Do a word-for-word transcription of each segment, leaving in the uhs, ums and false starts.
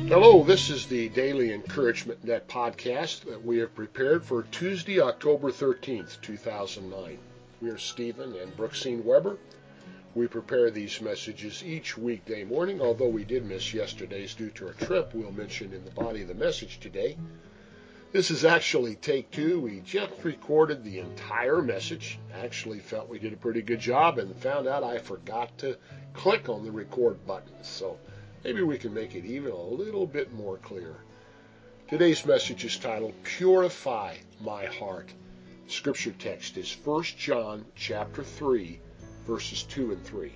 Hello, this is the Daily Encouragement Net podcast that we have prepared for Tuesday, October thirteenth, two thousand nine. We are Stephen and Brooksine Weber. We prepare these messages each weekday morning, although we did miss yesterday's due to a trip we'll mention in the body of the message today. This is actually take two. We just recorded the entire message. Actually felt we did a pretty good job and found out I forgot to click on the record button. So maybe we can make it even a little bit more clear. Today's message is titled, Purify My Heart. Scripture text is First John chapter three, verses two and three.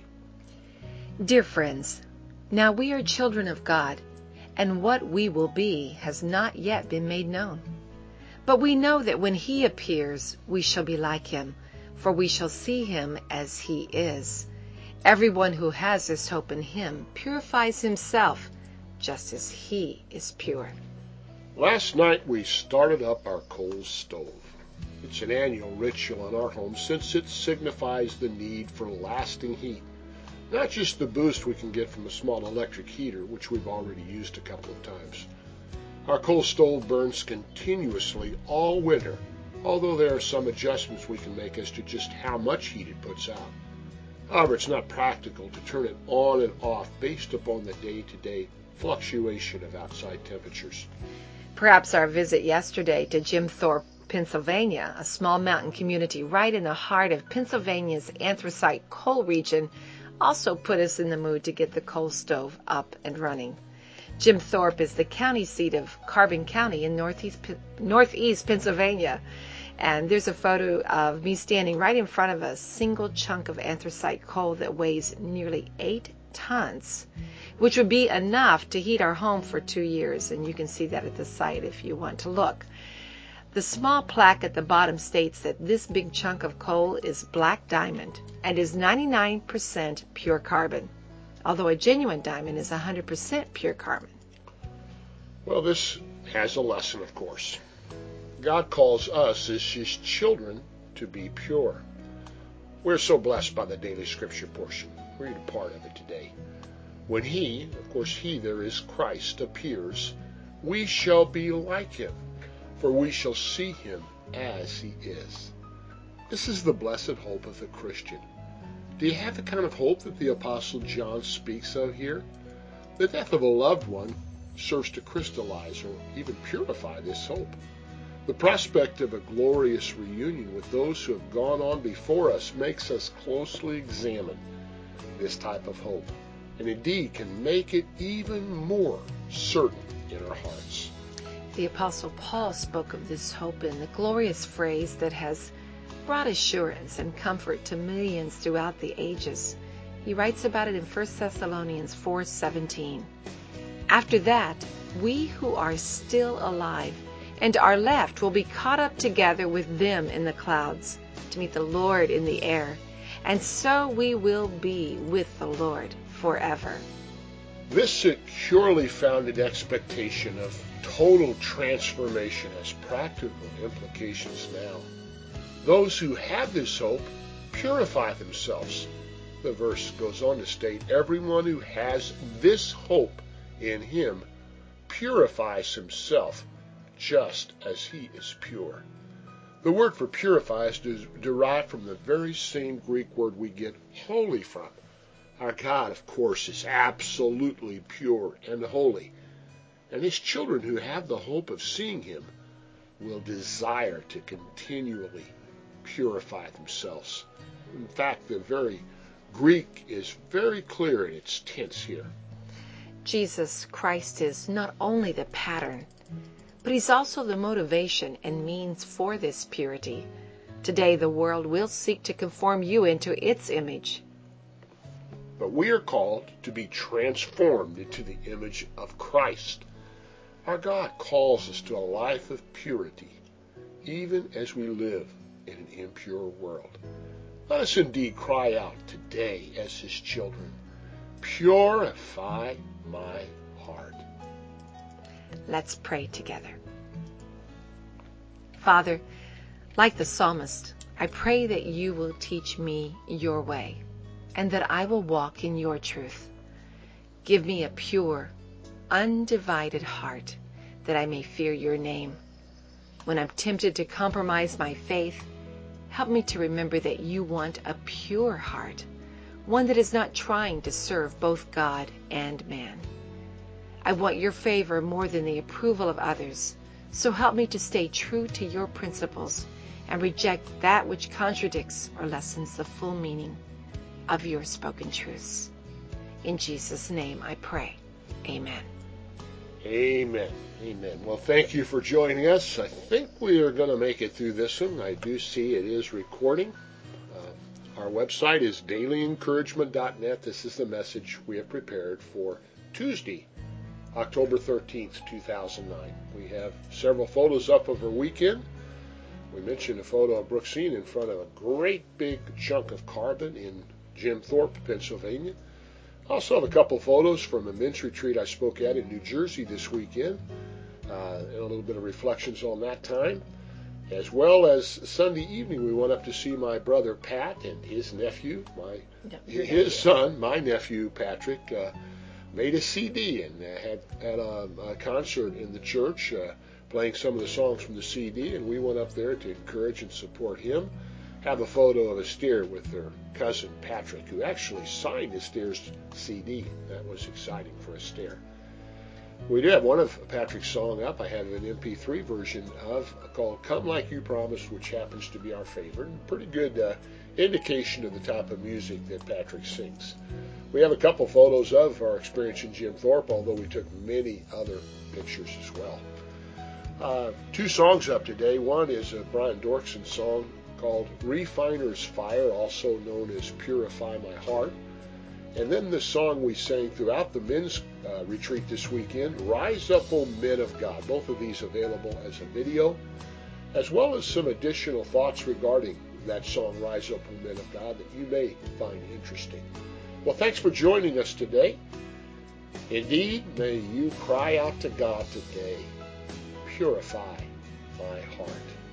Dear friends, now we are children of God, and what we will be has not yet been made known. But we know that when he appears, we shall be like him, for we shall see him as he is. Everyone who has this hope in him purifies himself, just as he is pure. Last night we started up our coal stove. It's an annual ritual in our home since it signifies the need for lasting heat. Not just the boost we can get from a small electric heater, which we've already used a couple of times. Our coal stove burns continuously all winter, although there are some adjustments we can make as to just how much heat it puts out. However, it's not practical to turn it on and off based upon the day-to-day fluctuation of outside temperatures. Perhaps our visit yesterday to Jim Thorpe, Pennsylvania, a small mountain community right in the heart of Pennsylvania's anthracite coal region, also put us in the mood to get the coal stove up and running. Jim Thorpe is the county seat of Carbon County in northeast, northeast Pennsylvania. And there's a photo of me standing right in front of a single chunk of anthracite coal that weighs nearly eight tons, which would be enough to heat our home for two years. And you can see that at the site if you want to look. The small plaque at the bottom states that this big chunk of coal is black diamond and is ninety-nine percent pure carbon, although a genuine diamond is one hundred percent pure carbon. Well, this has a lesson, of course. God calls us as his children to be pure. We're so blessed by the daily scripture portion. Read a part of it today. When he, of course he there is Christ, appears, we shall be like him, for we shall see him as he is. This is the blessed hope of the Christian. Do you have the kind of hope that the Apostle John speaks of here? The death of a loved one serves to crystallize or even purify this hope. The prospect of a glorious reunion with those who have gone on before us makes us closely examine this type of hope, and indeed can make it even more certain in our hearts. The Apostle Paul spoke of this hope in the glorious phrase that has brought assurance and comfort to millions throughout the ages. He writes about it in First Thessalonians four seventeen. After that, we who are still alive and are left will be caught up together with them in the clouds to meet the Lord in the air, and so we will be with the Lord forever. This securely founded expectation of total transformation has practical implications now. Those who have this hope purify themselves. The verse goes on to state, everyone who has this hope in him purifies himself, just as he is pure. The word for purify is derived from the very same Greek word we get holy from. Our God, of course, is absolutely pure and holy, and his children who have the hope of seeing him will desire to continually purify themselves. In fact, the very Greek is very clear in its tense here. Jesus Christ is not only the pattern, but he's also the motivation and means for this purity. Today the world will seek to conform you into its image. But we are called to be transformed into the image of Christ. Our God calls us to a life of purity, even as we live in an impure world. Let us indeed cry out today as his children, purify my heart. Let's pray together. Father, like the psalmist, I pray that you will teach me your way, and that I will walk in your truth. Give me a pure, undivided heart, that I may fear your name. When I'm tempted to compromise my faith, help me to remember that you want a pure heart, one that is not trying to serve both God and man. I want your favor more than the approval of others, so help me to stay true to your principles and reject that which contradicts or lessens the full meaning of your spoken truths. In Jesus' name I pray. Amen. Amen. Amen. Well, thank you for joining us. I think we are going to make it through this one. I do see it is recording. Uh, our website is daily encouragement dot net. This is the message we have prepared for Tuesday, October thirteenth, two thousand nine. We have several photos up of our weekend. We mentioned a photo of Brooksine in front of a great big chunk of carbon in Jim Thorpe, Pennsylvania. I also have a couple photos from a men's retreat I spoke at in New Jersey this weekend, uh, and a little bit of reflections on that time. As well as Sunday evening, we went up to see my brother Pat and his nephew, my Your his nephew. son, my nephew Patrick, uh, made a C D and uh, had, had a, a concert in the church, uh, playing some of the songs from the C D, and we went up there to encourage and support him. Have a photo of Esther with their cousin Patrick, who actually signed Esther's C D. That was exciting for Esther. We do have one of Patrick's songs up. I have an M P three version of called Come Like You Promised, which happens to be our favorite. And pretty good uh, indication of the type of music that Patrick sings. We have a couple photos of our experience in Jim Thorpe, although we took many other pictures as well. Uh, two songs up today. One is a Brian Dorkson song called Refiner's Fire, also known as Purify My Heart. And then the song we sang throughout the men's uh, retreat this weekend, Rise Up, O Men of God. Both of these available as a video, as well as some additional thoughts regarding that song, Rise Up, O Men of God, that you may find interesting. Well, thanks for joining us today. Indeed, may you cry out to God today, purify my heart.